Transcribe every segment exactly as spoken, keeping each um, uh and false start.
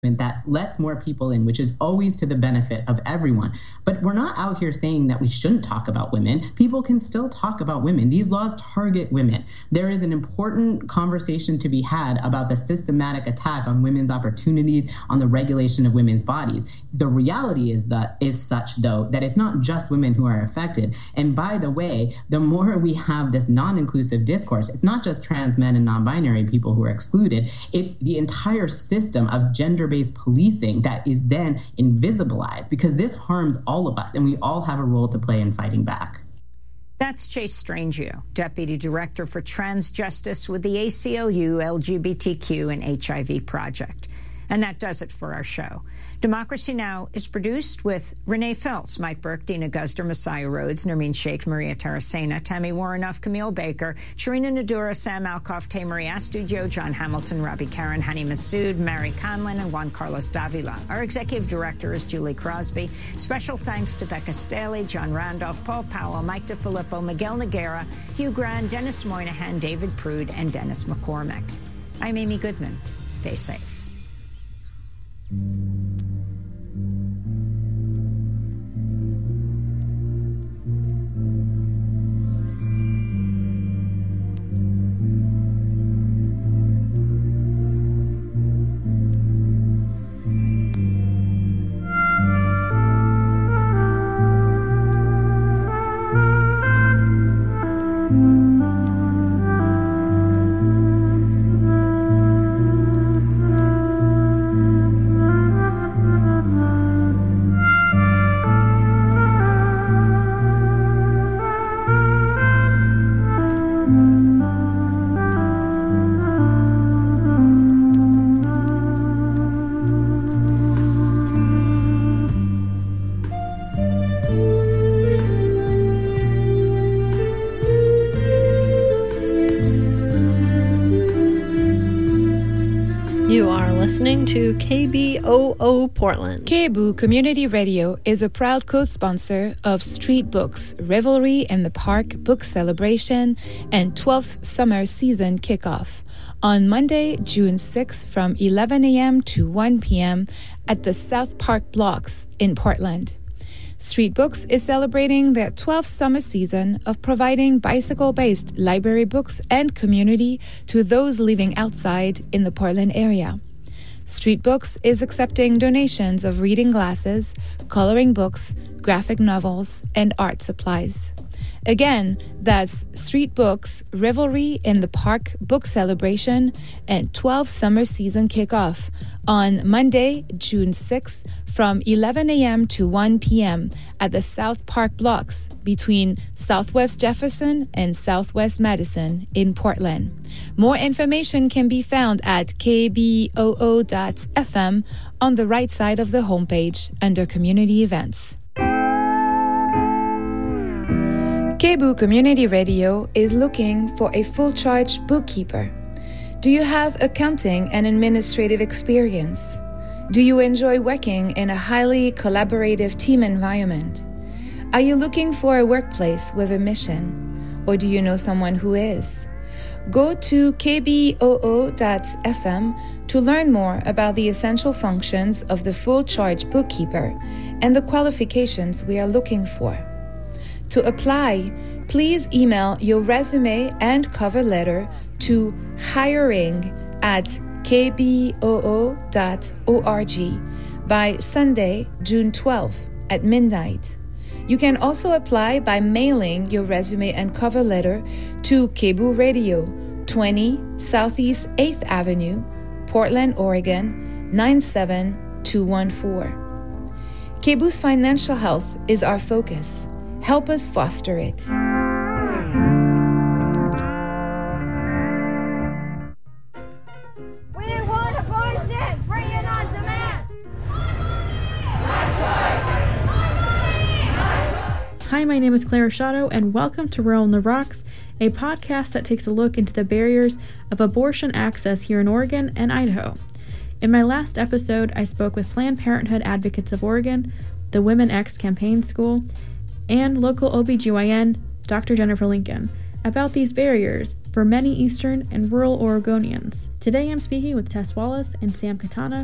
that lets more people in, which is always to the benefit of everyone. But we're not out here saying that we shouldn't talk about women. People can still talk about women. These laws target women. There is an important conversation to be had about the systematic attack on women's opportunities, on the regulation of women's bodies. The reality is that is such, though, that it's not just women who are affected. And by the way, the more we have this non-inclusive discourse, it's not just trans men and non-binary people who are excluded. It's the entire system of gender based policing that is then invisibilized, because this harms all of us and we all have a role to play in fighting back. That's Chase Strangio, Deputy Director for Trans Justice with the A C L U L G B T Q and H I V Project. And that does it for our show. Democracy Now! Is produced with Renee Phelps, Mike Burke, Dina Guzder, Messiah Rhodes, Nermeen Sheikh, Maria Taracena, Tammy Warrenoff, Camille Baker, Sharina Nadura, Sam Alcoff, Tamery Astudio, John Hamilton, Robbie Karen, Hani Massoud, Mary Conlin, and Juan Carlos Davila. Our executive director is Julie Crosby. Special thanks to Becca Staley, John Randolph, Paul Powell, Mike DeFilippo, Miguel Noguera, Hugh Grant, Dennis Moynihan, David Prude, and Dennis McCormick. I'm Amy Goodman. Stay safe. Listening to K B O O Portland. K B O O Community Radio is a proud co-sponsor of Street Books, Revelry in the Park Book Celebration, and twelfth Summer Season Kickoff on Monday, June sixth from eleven a.m. to one p.m. at the South Park Blocks in Portland. Street Books is celebrating their twelfth summer season of providing bicycle-based library books and community to those living outside in the Portland area. Street Books is accepting donations of reading glasses, coloring books, graphic novels, and art supplies. Again, that's Street Books, Revelry in the Park Book Celebration, and twelfth Summer Season Kickoff on Monday, June sixth from eleven a.m. to one p.m. at the South Park Blocks between Southwest Jefferson and Southwest Madison in Portland. More information can be found at k b o o dot f m on the right side of the homepage under Community Events. K B O O Community Radio is looking for a full-charge bookkeeper. Do you have accounting and administrative experience? Do you enjoy working in a highly collaborative team environment? Are you looking for a workplace with a mission? Or do you know someone who is? Go to k b o o dot f m to learn more about the essential functions of the full-charge bookkeeper and the qualifications we are looking for. To apply, please email your resume and cover letter to hiring at k b o o dot org by Sunday, June twelfth at midnight. You can also apply by mailing your resume and cover letter to K B O O Radio, twenty Southeast eighth Avenue, Portland, Oregon, nine seven two one four. K B O O's financial health is our focus. Help us foster it. We want abortion! Free and on demand! Hi, my name is Clara Shadow, and welcome to Rolling the Rocks, a podcast that takes a look into the barriers of abortion access here in Oregon and Idaho. In my last episode, I spoke with Planned Parenthood Advocates of Oregon, the Women X Campaign School, and local O B G Y N, Doctor Jennifer Lincoln, about these barriers for many Eastern and rural Oregonians. Today I'm speaking with Tess Wallace and Sam Katana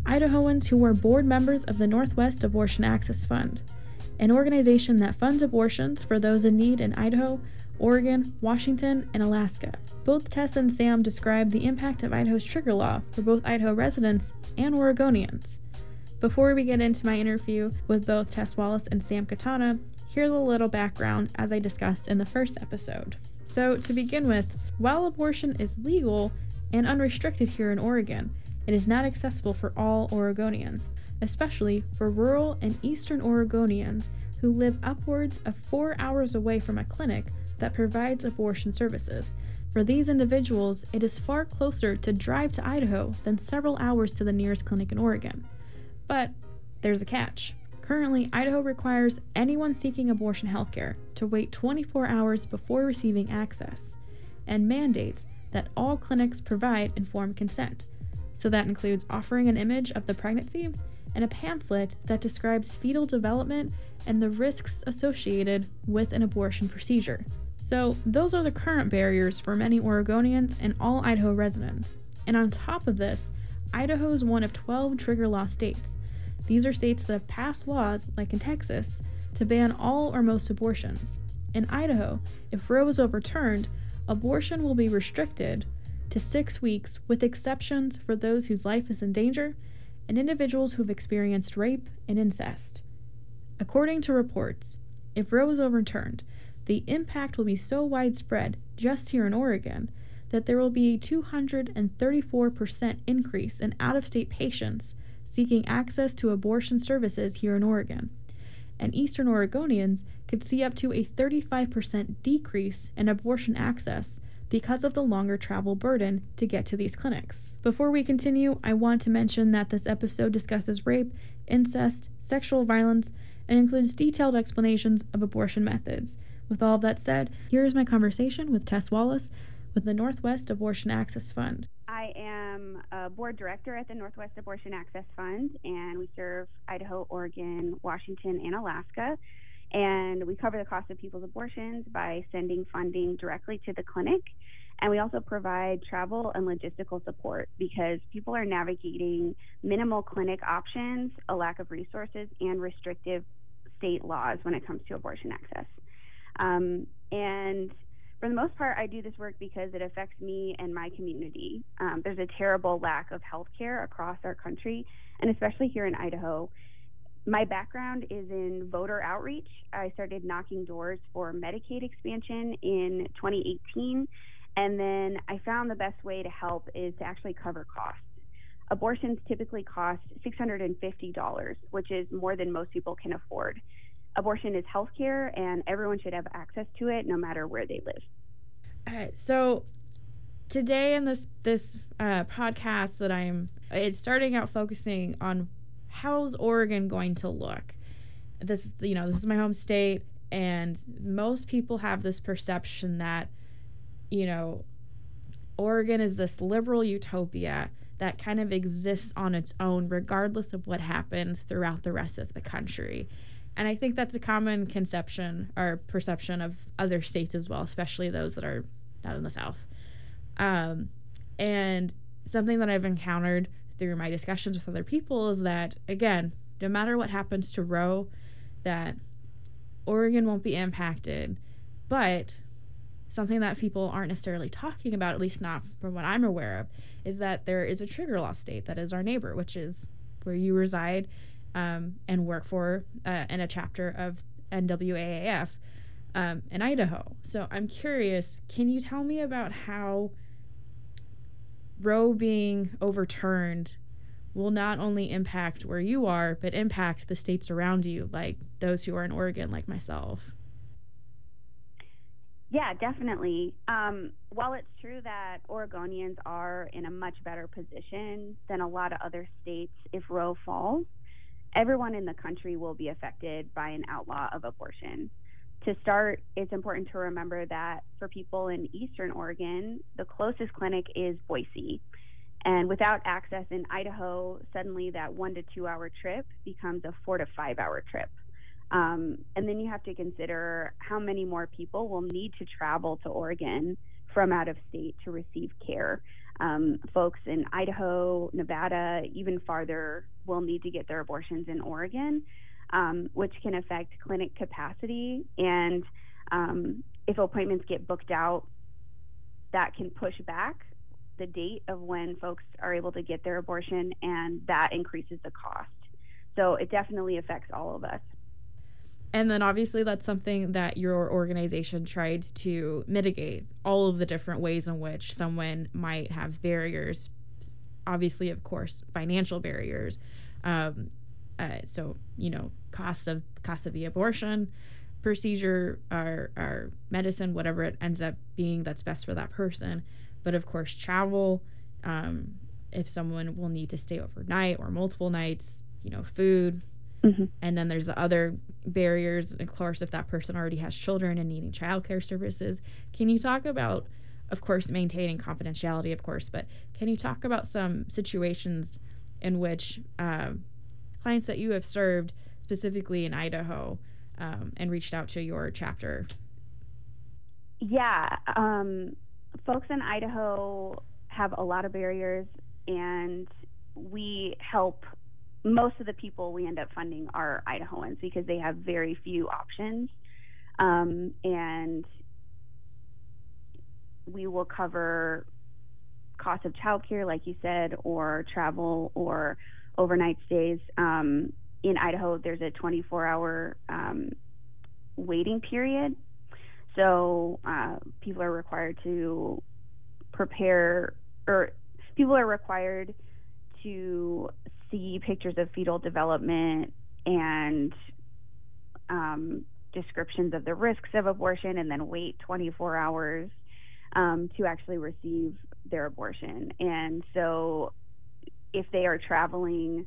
Idahoans who were board members of the Northwest Abortion Access Fund, an organization that funds abortions for those in need in Idaho, Oregon, Washington, and Alaska. Both Tess and Sam describe the impact of Idaho's trigger law for both Idaho residents and Oregonians. Before we get into my interview with both Tess Wallace and Sam Katana, here's a little background as I discussed in the first episode. So, to begin with, while abortion is legal and unrestricted here in Oregon, it is not accessible for all Oregonians, especially for rural and eastern Oregonians who live upwards of four hours away from a clinic that provides abortion services. For these individuals, it is far closer to drive to Idaho than several hours to the nearest clinic in Oregon. But there's a catch. Currently, Idaho requires anyone seeking abortion healthcare to wait twenty-four hours before receiving access, and mandates that all clinics provide informed consent. So that includes offering an image of the pregnancy and a pamphlet that describes fetal development and the risks associated with an abortion procedure. So those are the current barriers for many Oregonians and all Idaho residents. And on top of this, Idaho is one of twelve trigger law states. These are states that have passed laws, like in Texas, to ban all or most abortions. In Idaho, if Roe is overturned, abortion will be restricted to six weeks, with exceptions for those whose life is in danger and individuals who have experienced rape and incest. According to reports, if Roe is overturned, the impact will be so widespread just here in Oregon that there will be a two hundred thirty-four percent increase in out-of-state patients seeking access to abortion services here in Oregon. And Eastern Oregonians could see up to a thirty-five percent decrease in abortion access because of the longer travel burden to get to these clinics. Before we continue, I want to mention that this episode discusses rape, incest, sexual violence, and includes detailed explanations of abortion methods. With all of that said, here is my conversation with Tess Wallace with the Northwest Abortion Access Fund. I am a board director at the Northwest Abortion Access Fund, and we serve Idaho, Oregon, Washington, and Alaska. And we cover the cost of people's abortions by sending funding directly to the clinic. And we also provide travel and logistical support because people are navigating minimal clinic options, a lack of resources, and restrictive state laws when it comes to abortion access. Um, and for the most part, I do this work because it affects me and my community. Um, there's a terrible lack of health care across our country, and especially here in Idaho. My background is in voter outreach. I started knocking doors for Medicaid expansion in twenty eighteen, and then I found the best way to help is to actually cover costs. Abortions typically cost six hundred fifty dollars, which is more than most people can afford. Abortion is health care, and everyone should have access to it no matter where they live. All right, so today in this this uh, podcast that I'm, it's starting out focusing on how's Oregon going to look. This, you know, this is my home state, and most people have this perception that, you know, Oregon is this liberal utopia that kind of exists on its own, regardless of what happens throughout the rest of the country. And I think that's a common conception or perception of other states as well, especially those that are not in the South. Um, and something that I've encountered through my discussions with other people is that, again, no matter what happens to Roe, that Oregon won't be impacted. But something that people aren't necessarily talking about, at least not from what I'm aware of, is that there is a trigger law state that is our neighbor, which is where you reside um, and work for uh, in a chapter of N W A A F um, in Idaho. So I'm curious, can you tell me about how Roe being overturned will not only impact where you are, but impact the states around you, like those who are in Oregon, like myself? Yeah, definitely. Um, while it's true that Oregonians are in a much better position than a lot of other states if Roe falls, everyone in the country will be affected by an outlaw of abortion. To start, it's important to remember that for people in Eastern Oregon, the closest clinic is Boise. And without access in Idaho, suddenly that one to two hour trip becomes a four to five hour trip. Um, and then you have to consider how many more people will need to travel to Oregon from out of state to receive care. Um, folks in Idaho, Nevada, even farther, will need to get their abortions in Oregon, um, which can affect clinic capacity. And um, if appointments get booked out, that can push back the date of when folks are able to get their abortion, and that increases the cost. So it definitely affects all of us. And then obviously that's something that your organization tried to mitigate, all of the different ways in which someone might have barriers. Obviously, of course, financial barriers. Um, uh, so, you know, cost of cost of the abortion procedure, or, or medicine, whatever it ends up being that's best for that person. But of course, travel, um, if someone will need to stay overnight or multiple nights, you know, food. Mm-hmm. And then there's the other barriers, of course, if that person already has children and needing childcare services. Can you talk about, of course, maintaining confidentiality, of course, but can you talk about some situations in which uh, clients that you have served, specifically in Idaho, um, and reached out to your chapter? Yeah. Um, folks in Idaho have a lot of barriers, and we help. Most of the people we end up funding are Idahoans because they have very few options. Um, and we will cover cost of childcare, like you said, or travel or overnight stays. Um, in Idaho, there's a twenty-four hour um, waiting period. So uh, people are required to prepare, or people are required to see pictures of fetal development and um, descriptions of the risks of abortion, and then wait twenty-four hours um, to actually receive their abortion. And so if they are traveling,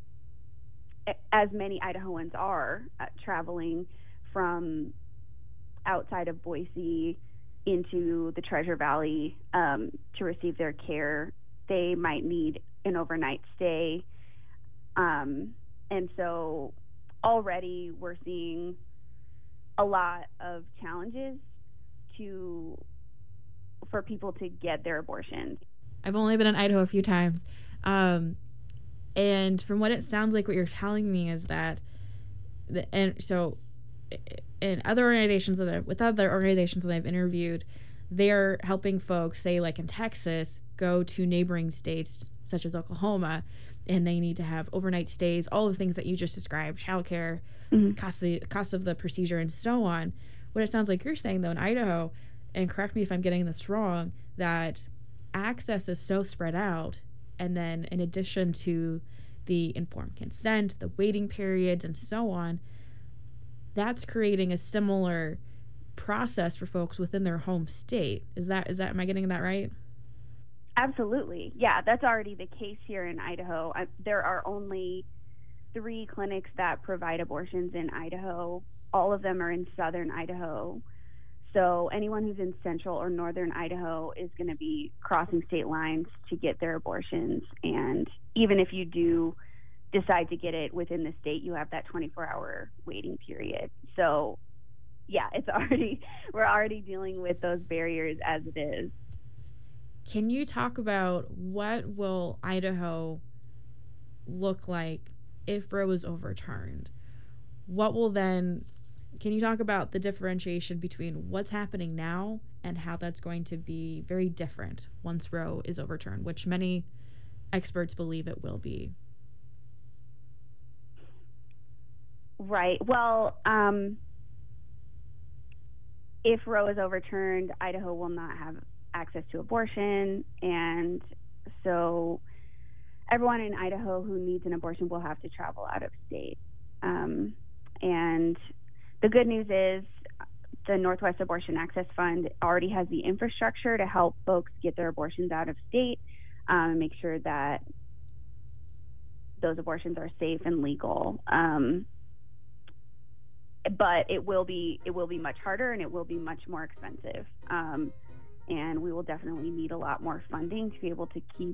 as many Idahoans are uh, traveling from outside of Boise into the Treasure Valley um, to receive their care, they might need an overnight stay. Um, and so already we're seeing a lot of challenges to for people to get their abortions. I've only been in Idaho a few times. Um, and from what it sounds like, what you're telling me is that, the, and so in other organizations that I've, with other organizations that I've interviewed, they're helping folks, say like in Texas, go to neighboring states such as Oklahoma, and they need to have overnight stays, all the things that you just described, childcare, mm-hmm. cost the cost of the procedure, and so on. What it sounds like you're saying, though, in Idaho, and correct me if I'm getting this wrong, that access is so spread out, and then in addition to the informed consent, the waiting periods, and so on, that's creating a similar process for folks within their home state. Is that is that am I getting that right? Absolutely. Yeah, that's already the case here in Idaho. I, there are only three clinics that provide abortions in Idaho. All of them are in southern Idaho. So anyone who's in central or northern Idaho is going to be crossing state lines to get their abortions. And even if you do decide to get it within the state, you have that twenty-four hour waiting period. So yeah, it's already, we're already dealing with those barriers as it is. Can you talk about what will Idaho look like if Roe is overturned? What will then, can you talk about the differentiation between what's happening now and how that's going to be very different once Roe is overturned, which many experts believe it will be? Right. Well, um, if Roe is overturned, Idaho will not have access to abortion, and so everyone in Idaho who needs an abortion will have to travel out of state. Um, and the good news is the Northwest Abortion Access Fund already has the infrastructure to help folks get their abortions out of state um, and make sure that those abortions are safe and legal. Um, but it will be it will be much harder, and it will be much more expensive. Um, and we will definitely need a lot more funding to be able to keep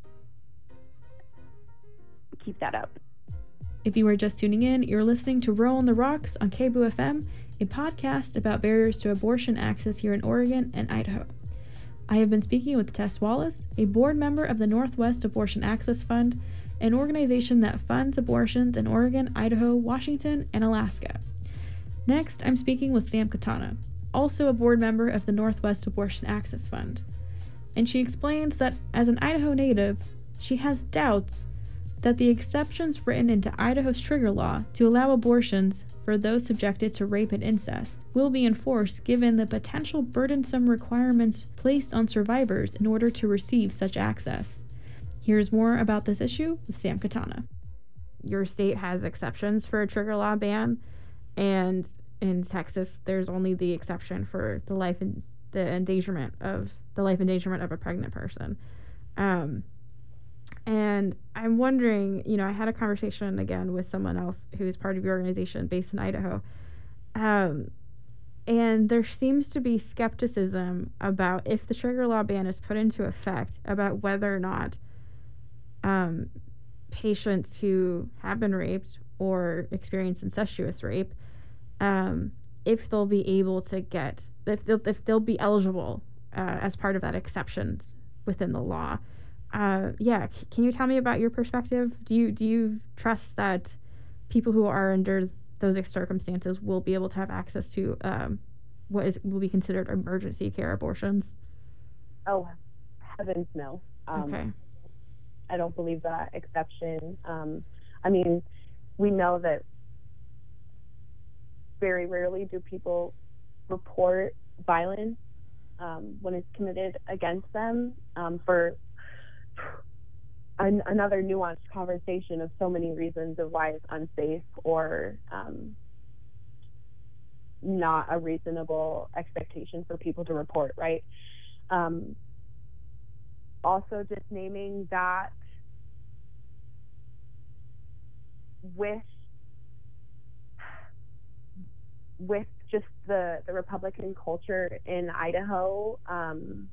keep that up. If you are just tuning in, you're listening to Roe on the Rocks on K B O O F M, a podcast about barriers to abortion access here in Oregon and Idaho. I have been speaking with Tess Wallace, a board member of the Northwest Abortion Access Fund, an organization that funds abortions in Oregon, Idaho, Washington, and Alaska. Next, I'm speaking with Sam Katana, also a board member of the Northwest Abortion Access Fund. And she explains that as an Idaho native, she has doubts that the exceptions written into Idaho's trigger law to allow abortions for those subjected to rape and incest will be enforced given the potential burdensome requirements placed on survivors in order to receive such access. Here's more about this issue with Sam Katana. Your state has exceptions for a trigger law ban, and in Texas, there's only the exception for the life and the endangerment of the life endangerment of a pregnant person. Um, And I'm wondering, you know, I had a conversation again with someone else who's part of your organization based in Idaho. Um, and there seems to be skepticism about if the trigger law ban is put into effect, about whether or not um, patients who have been raped or experience incestuous rape, um, if they'll be able to get, if they'll, if they'll be eligible uh, as part of that exception within the law. Uh, yeah, C- can you tell me about your perspective? Do you do you trust that people who are under those circumstances will be able to have access to um, what is will be considered emergency care abortions? Oh, heavens no. Um, okay. I don't believe that exception. Um, I mean, we know that very rarely do people report violence um, when it's committed against them um, for An, another nuanced conversation of so many reasons of why it's unsafe or um, not a reasonable expectation for people to report, right? Um, also, just naming that with with just the, the Republican culture in Idaho, um,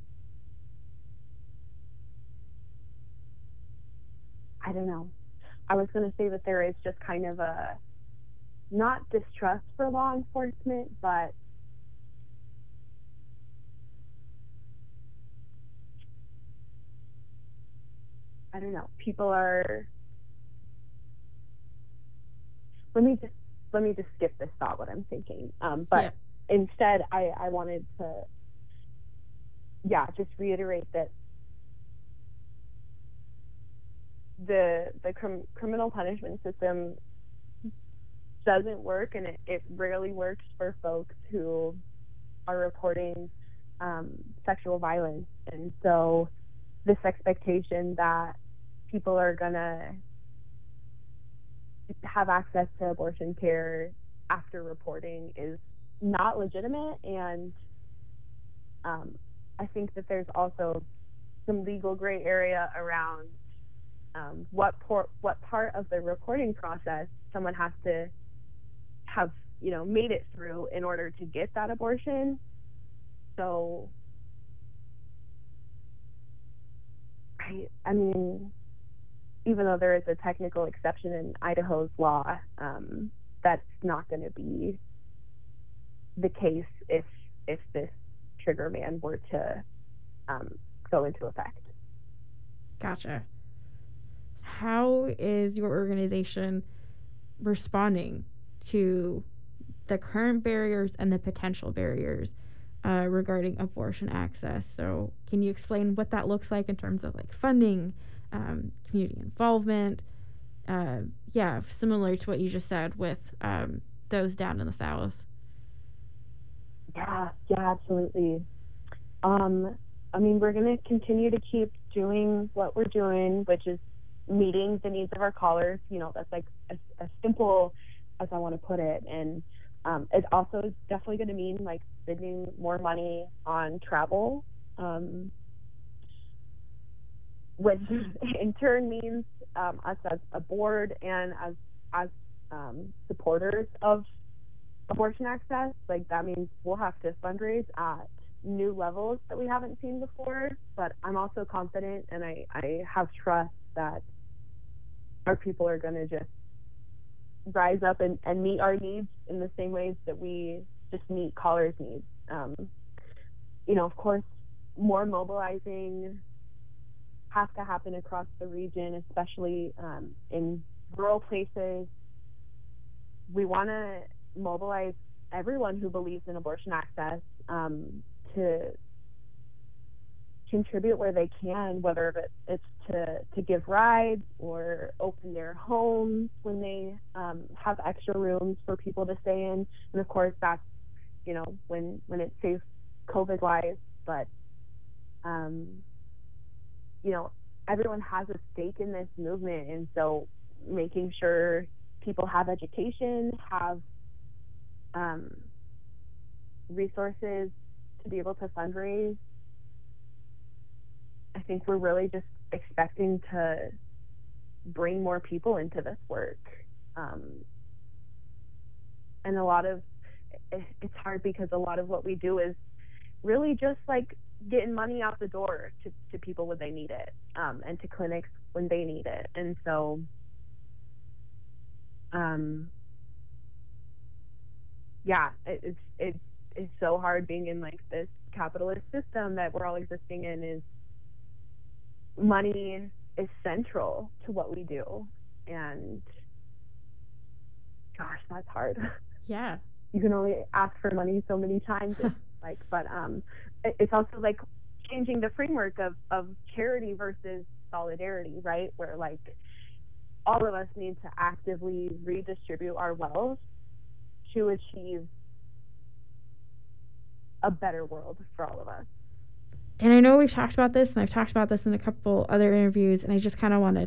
I don't know. I was going to say that there is just kind of a, not distrust for law enforcement, but I don't know. People are, let me just, let me just skip this thought, what I'm thinking. Um, but yeah. instead, I, I wanted to, yeah, just reiterate that the the crim- criminal punishment system doesn't work, and it, it rarely works for folks who are reporting um, sexual violence. And so this expectation that people are gonna have access to abortion care after reporting is not legitimate. And um, I think that there's also some legal gray area around Um, what por- what part of the reporting process someone has to have, you know, made it through in order to get that abortion. So, I, I mean, even though there is a technical exception in Idaho's law, um, that's not going to be the case if if this trigger ban were to um, go into effect. Gotcha. How is your organization responding to the current barriers and the potential barriers uh, regarding abortion access? So can you explain what that looks like in terms of like funding, um, community involvement? Uh, yeah, similar to what you just said with um, those down in the South. Yeah, yeah, absolutely. Um, I mean, we're going to continue to keep doing what we're doing, which is meeting the needs of our callers. You know, that's like as, as simple as I want to put it. And um, it also is definitely going to mean like spending more money on travel, um, which in turn means um, us as a board and as as um, supporters of abortion access. Like that means we'll have to fundraise at new levels that we haven't seen before. But I'm also confident, and I, I have trust that our people are going to just rise up and, and meet our needs in the same ways that we just meet callers' needs. Um, you know, of course, more mobilizing has to happen across the region, especially um, in rural places. We want to mobilize everyone who believes in abortion access um, to contribute where they can, whether it's to, to give rides or open their homes when they um, have extra rooms for people to stay in. And of course, that's, you know, when, when it's safe COVID-wise, but, um, you know, everyone has a stake in this movement. And so making sure people have education, have um, resources to be able to fundraise. I think we're really just expecting to bring more people into this work. Um, and a lot of, it's hard because a lot of what we do is really just like getting money out the door to, to people when they need it, um, and to clinics when they need it. And so, um, yeah, it, it's, it's, it's so hard being in like this capitalist system that we're all existing in. Is money is central to what we do, and gosh, that's hard. Yeah, you can only ask for money so many times. It's like, but um, it, it's also like changing the framework of of charity versus solidarity, right? Where like all of us need to actively redistribute our wealth to achieve a better world for all of us. And I know we've talked about this, and I've talked about this in a couple other interviews, and I just kind of want to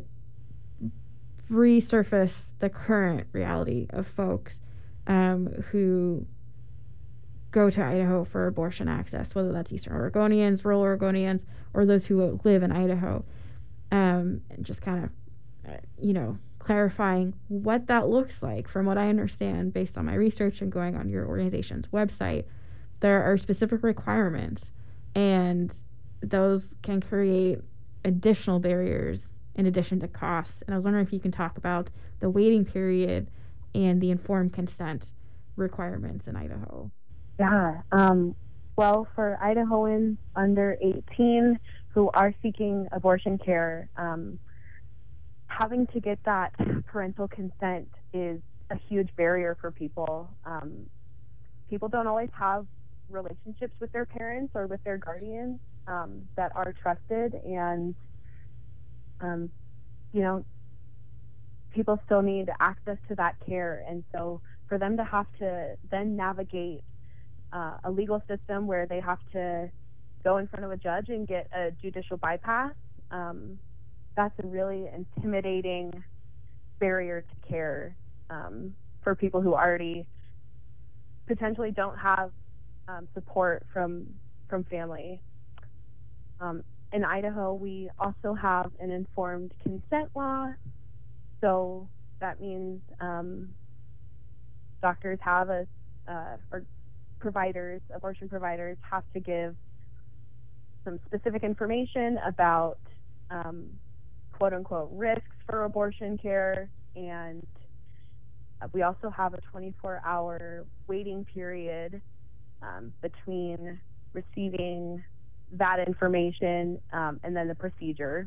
resurface the current reality of folks um, who go to Idaho for abortion access, whether that's Eastern Oregonians, rural Oregonians, or those who live in Idaho. Um, and just kind of, uh, you know, clarifying what that looks like. From what I understand, based on my research and going on your organization's website, there are specific requirements, and those can create additional barriers in addition to costs. And I was wondering if you can talk about the waiting period and the informed consent requirements in Idaho. Yeah. Um, well, for Idahoans under eighteen who are seeking abortion care, um, having to get that parental consent is a huge barrier for people. Um, people don't always have relationships with their parents or with their guardians um, that are trusted, and um, you know, people still need access to that care. And so for them to have to then navigate uh, a legal system where they have to go in front of a judge and get a judicial bypass, um, that's a really intimidating barrier to care um, for people who already potentially don't have Um, support from from family. Um, in Idaho, we also have an informed consent law. So that means um, doctors have a, uh, or providers, abortion providers have to give some specific information about um, quote unquote risks for abortion care. And we also have a twenty-four hour waiting period Um, between receiving that information um, and then the procedure.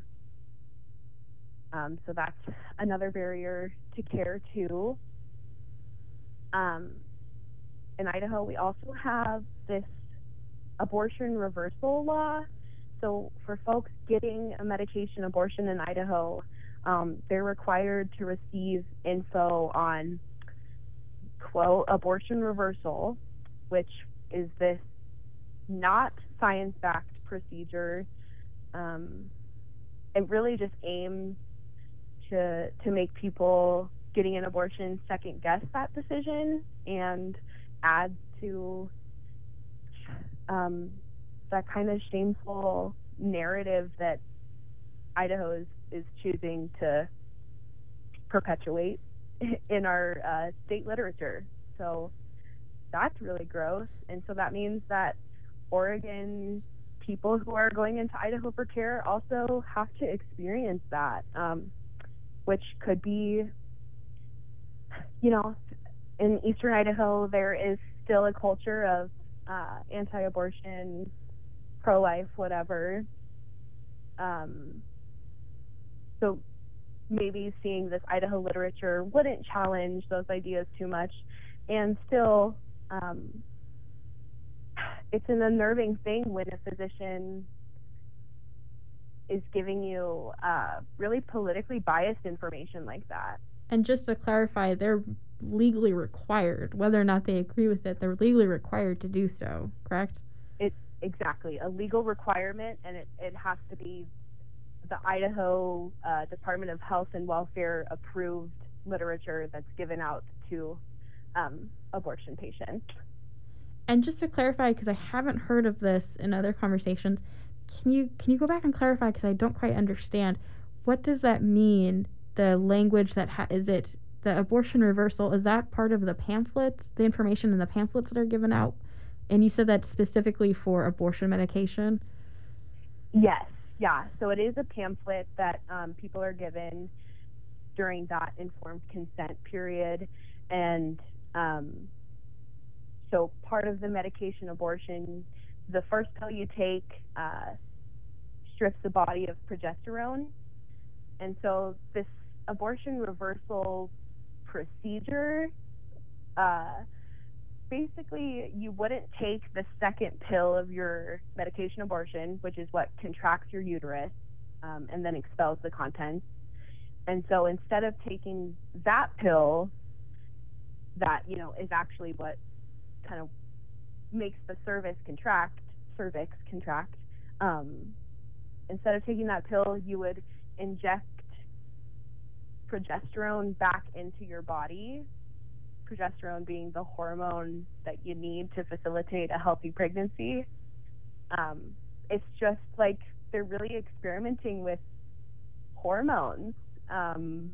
Um, so that's another barrier to care too. Um, in Idaho, we also have this abortion reversal law. So for folks getting a medication abortion in Idaho, um, they're required to receive info on, quote, abortion reversal, which is this not science-backed procedure. Um, it really just aims to to make people getting an abortion second guess that decision, and adds to um, that kind of shameful narrative that Idaho is, is choosing to perpetuate in our uh, state literature. So that's really gross. And so that means that Oregon people who are going into Idaho for care also have to experience that, um, which could be, you know, in Eastern Idaho, there is still a culture of uh, anti-abortion pro-life, whatever. Um, so maybe seeing this Idaho literature wouldn't challenge those ideas too much. And still, um, it's an unnerving thing when a physician is giving you uh, really politically biased information like that. And just to clarify, they're legally required, whether or not they agree with it, they're legally required to do so, correct? It's exactly a legal requirement, and it, it has to be the Idaho uh, Department of Health and Welfare approved literature that's given out to um, abortion patients. And just to clarify, because I haven't heard of this in other conversations, can you can you go back and clarify, because I don't quite understand, what does that mean? The language that ha- is it the abortion reversal, is that part of the pamphlets, the information in the pamphlets that are given out? And you said that's specifically for abortion medication? Yes, yeah. So it is a pamphlet that um, people are given during that informed consent period. And um, so part of the medication abortion, the first pill you take uh, strips the body of progesterone. And so this abortion reversal procedure, uh, basically you wouldn't take the second pill of your medication abortion, which is what contracts your uterus um, and then expels the contents. And so instead of taking that pill that, you know, is actually what kind of makes the cervix contract, cervix contract, um, instead of taking that pill, you would inject progesterone back into your body, progesterone being the hormone that you need to facilitate a healthy pregnancy. Um, it's just like they're really experimenting with hormones. Um,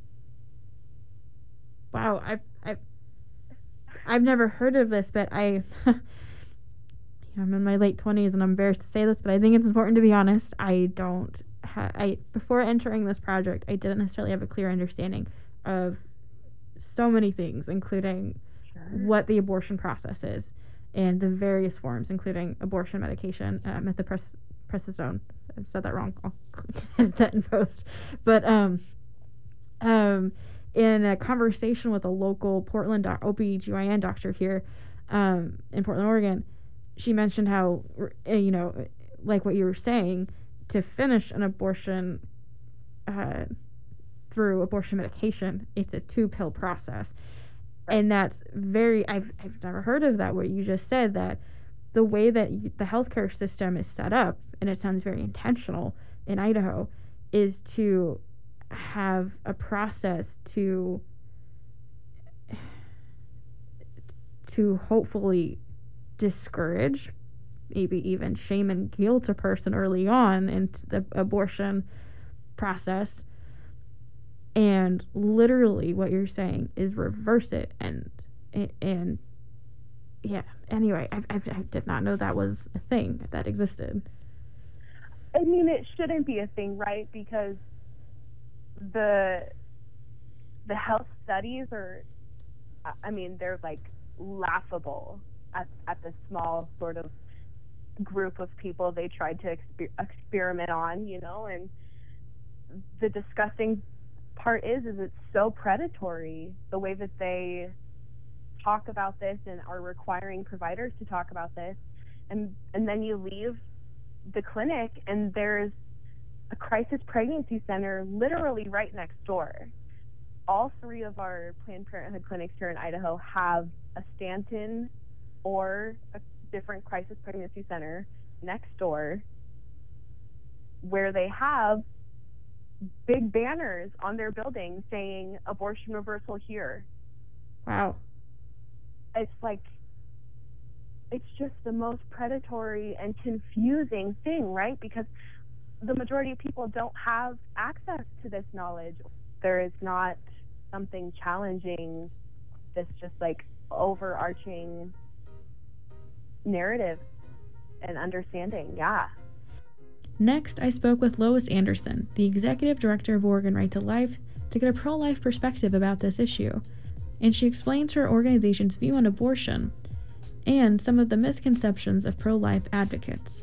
wow, I've, I've, I've never heard of this, but I, I'm in my late twenties and I'm embarrassed to say this, but I think it's important to be honest. I don't I before entering this project, I didn't necessarily have a clear understanding of so many things, including sure. what the abortion process is and the various forms, including abortion medication, uh, methylprednisolone. I said that wrong. I'll edit that in post. But um, um, in a conversation with a local Portland doc- O B G Y N doctor here um, in Portland, Oregon, she mentioned how, you know, like what you were saying, to finish an abortion uh, through abortion medication, it's a two-pill process. Right. And that's very, I've I've never heard of that, what you just said, that the way that you, the healthcare system is set up, and it sounds very intentional in Idaho, is to have a process to to hopefully discourage, maybe even shame and guilt a person early on into the abortion process, and literally what you're saying is reverse it. And and yeah, anyway, I, I, I did not know that was a thing that existed. I mean, it shouldn't be a thing, right? Because the the health studies are, I mean, they're like laughable at, at the small sort of group of people they tried to exper- experiment on, you know. And the disgusting part is is it's so predatory, the way that they talk about this and are requiring providers to talk about this, and and then you leave the clinic and there's a crisis pregnancy center literally right next door. All three of our Planned Parenthood clinics here in Idaho have a Stanton or a different crisis pregnancy center next door, where they have big banners on their building saying abortion reversal here. Wow. It's like, it's just the most predatory and confusing thing, right? Because the majority of people don't have access to this knowledge. There is not something challenging this just like overarching narrative and understanding. Yeah. Next, I spoke with Lois Anderson, the executive director of Oregon Right to Life, to get a pro-life perspective about this issue. And she explains her organization's view on abortion and some of the misconceptions of pro-life advocates.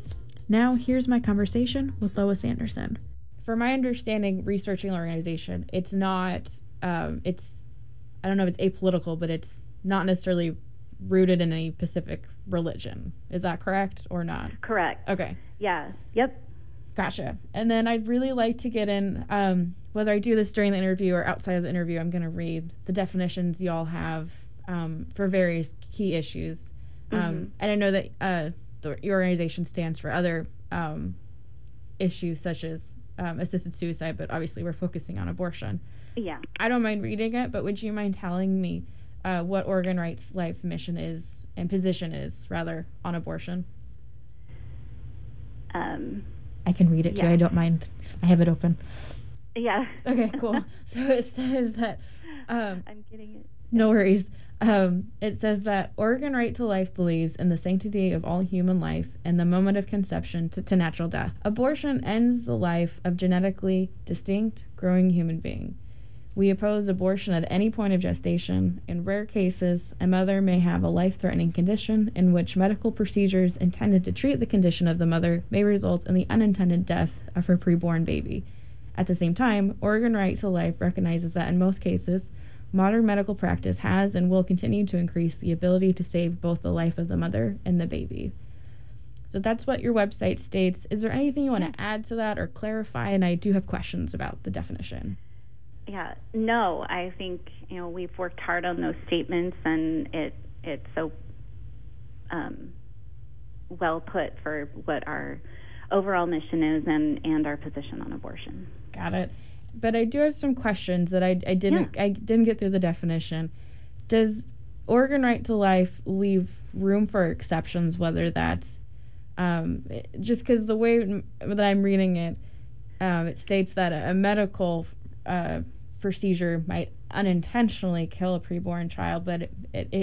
Now, here's my conversation with Lois Anderson. For my understanding, researching an organization, it's not, um, it's, I don't know if it's apolitical, but it's not necessarily rooted in any specific religion. Is that correct or not? Correct. Okay. Yeah. Yep. Gotcha. And then I'd really like to get in, um, whether I do this during the interview or outside of the interview, I'm going to read the definitions y'all have um, for various key issues. Um, Mm-hmm. And I know that uh, the, your organization stands for other um, issues such as um, assisted suicide, but obviously we're focusing on abortion. Yeah. I don't mind reading it, but would you mind telling me uh, what Oregon Rights Life mission is and position is, rather, on abortion? Um, I can read it too. yeah. I don't mind. I have it open. yeah. Okay, cool. So it says that, um, I'm getting it. no worries. Um, it says that Oregon Right to Life believes in the sanctity of all human life and the moment of conception to, to natural death. Abortion ends the life of genetically distinct, growing human being. We oppose abortion at any point of gestation. In rare cases, a mother may have a life-threatening condition in which medical procedures intended to treat the condition of the mother may result in the unintended death of her preborn baby. At the same time, Oregon Right to Life recognizes that in most cases, modern medical practice has and will continue to increase the ability to save both the life of the mother and the baby. So that's what your website states. Is there anything you want to add to that or clarify? And I do have questions about the definition. Yeah, no, I think, you know, we've worked hard on those statements, and it it's so um, well put for what our overall mission is and, and our position on abortion. Got it. But I do have some questions that I, I didn't Yeah. I didn't get through the definition. Does Oregon Right to Life leave room for exceptions, whether that's um, just because the way m- that I'm reading it, um, it states that a, a medical uh, procedure might unintentionally kill a preborn child, but it, it,